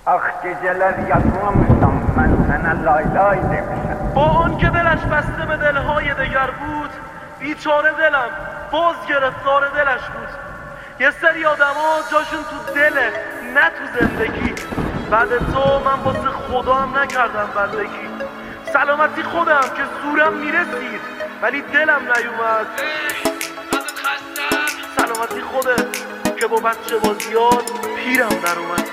آخ geceler yatmamışsam من sana lay lay demişim. با آن که دلش بسته به دلهای دگر بود، بیچاره دلم باز گرفتار دلش بود. یه سری آدما جاشون تو دله نه تو زندگی. بعد تو من واسه خدا هم نکردم بندگی. سلامتی خودم که زورم میرسید ولی دلم نیومد. سلامتی خودت که با بچه بازیات پیرم در اومد.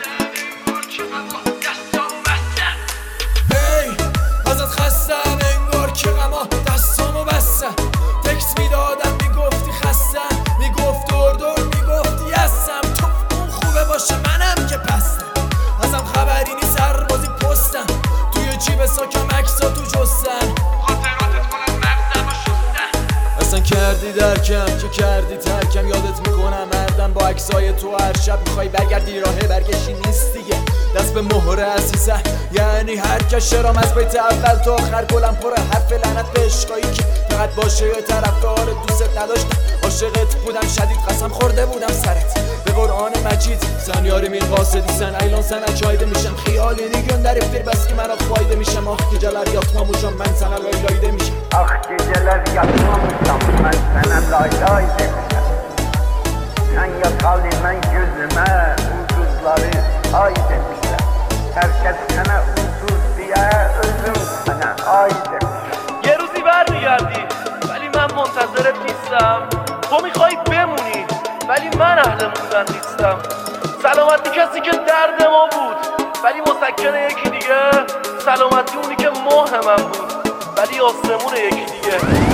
ازت خستم انگار که غما دستامو بستم. تکس میدادم میگفتی خستم، میگفت دور دور میگفتی هستم. تو اون خوبه باشه منم که پستم. ازم خبری نی سربازی پستم، توی جیب ساکم عکسا تو جستن. خاطراتت کنم مغزم و شستن. اصلا کردی درکم که کردی ترکم. یادت میکنم مردم با عکسای تو هر شب میخوای برگردی راهه برگشتی نیست دیگه. دست به مهره عزیزه یعنی هر کس شرام از بیت اول تا آخر گلم پر حرف لعنت به عشقایی که فقط باشه یه طرفدار دوست نداشتم. عاشقت بودم شدید قسم خورده بودم سرت به قرآن مجید. سن یاری میر قاصدی سن ایلان سن اچایده میشم. خیالی دیگون در افتیر بس که من خواهیده میشم. آخ geceler yatmamışam من sana lay lay demişim. آخ geceler yatmamışam ben sana lay lay demişim. Sen yatalı ben gözüme ucuzları ay demişler. Herkes sana ucuz diye özüm sana ay demişim. یه روزی برمیگردی ولی من منتظرت نیستم. تو میخوای بمونی ولی من اهل موندن نیستم. سلامتی کسی که درد ما بود ولی مسکن یکی دیگه. سلامتی اونی که ماه من بود ولی آسمون یکی دیگه.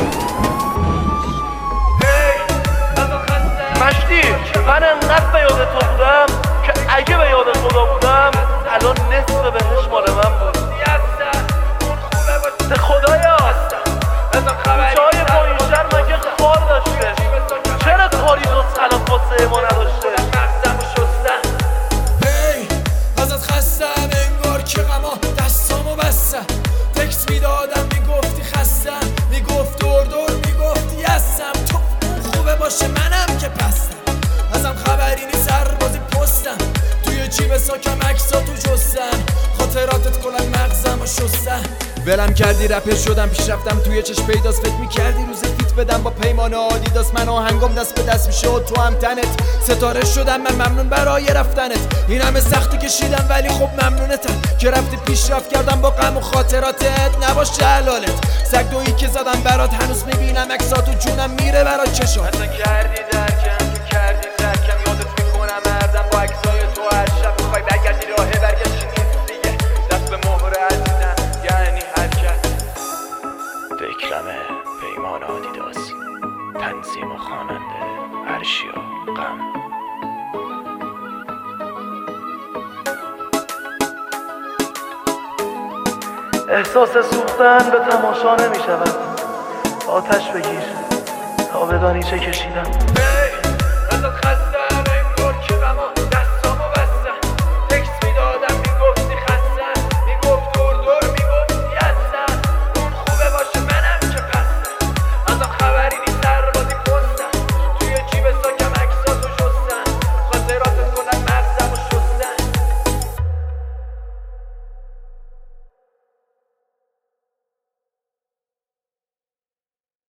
مشتی من انقدر به یاد تو بودم که اگه به یاد خدا بودم الان نصف بهش مال من بود. به خدایا کوچه‌های پایین‌شهر مگه خار داشته؟ چرا کاری جز خلاف واسه ما نداشته؟ ازت خستم انگار که غما دستامو بستم. تکس میدادم میگفتی خستم، میگفت دور دور میگفتی هستم. تو اون خوبه باشه منم که پستم. ازم خبری نی سربازی پستم، توی جیب ساکم عکسا تو جستن. خاطراتت کنن مغزم و شستن. ولم کردی رپر شدم پیش رفتم توی چشم پیداست. فکر میکردی روز فیت بدم با پیمان آدیداس. من آهنگم دست به دست میشه و تو هم تنت. ستاره شدم من ممنون برای رفتنت. این همه سختی کشیدم ولی خب ممنونتم که رفتی پیشرفت کردم با غم و خاطراتت. نباشه حلالت سگ دویی که زدم برات هنوز میبینم عکسات و جونم میره برات چشات. اصلا کردی درکم که کردی ترکم. یادت میکنم مردم با عکسای تو هر شب میخوای برگردی راهه برگشتی نیست دیگه. دست به مهره عزیزم یعنی حرکت. دکلمه پیمان آدیداس تنظیم و خواننده ارشیا غم. احساس سوختن به تماشا نمی شود. آتش بگیر تا بدانی چه کشیدم.